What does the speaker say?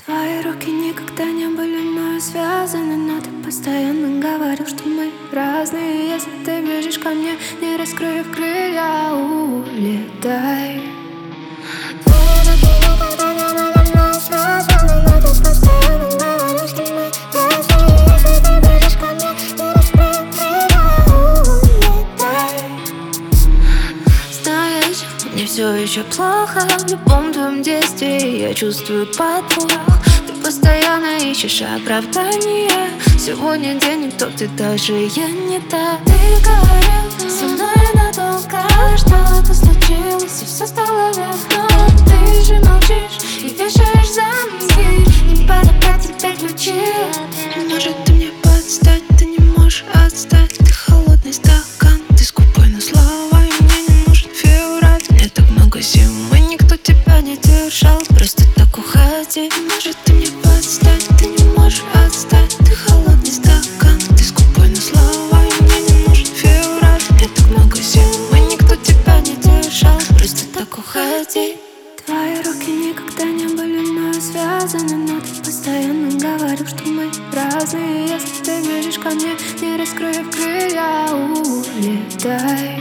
Твои руки никогда не были мною связаны, но ты постоянно говорил, что мы разные. Если ты бежишь ко мне, не раскрыв крылья, улетай. Твои руки никогда не были мною связаны, но ты постоянно говорил, что мы разные. Если ты бежишь ко мне, не раскрыв крылья, улетай. Знаешь, мне все еще плохо. В любом твоем действии я чувствую подвох. Ты постоянно ищешь оправдания. Сегодня день не тот, и даже я не та. Ты говорил со мной надолго, что-то случилось, и все стало равно. Ты же молчишь и вешаешь замки. Не подобрать тебе ключи. Может, ты мне подстать, ты не можешь отстать. Ты холодный стакан, ты скупой на слова, и мне не нужен февраль. Мне так много зимы, никто тебя не держал. Просто так уходи. Может, ты мне подстать, ты не можешь отстать. Ты холодный стакан, ты скупой на слова, и мне не нужен февраль. Мне так много зимы, никто тебя не держал. Просто так уходи. Твои руки никогда не были мною связаны, но ты постоянно говорил, что мы разные. Если ты бежишь ко мне, не раскрыв крылья, улетай.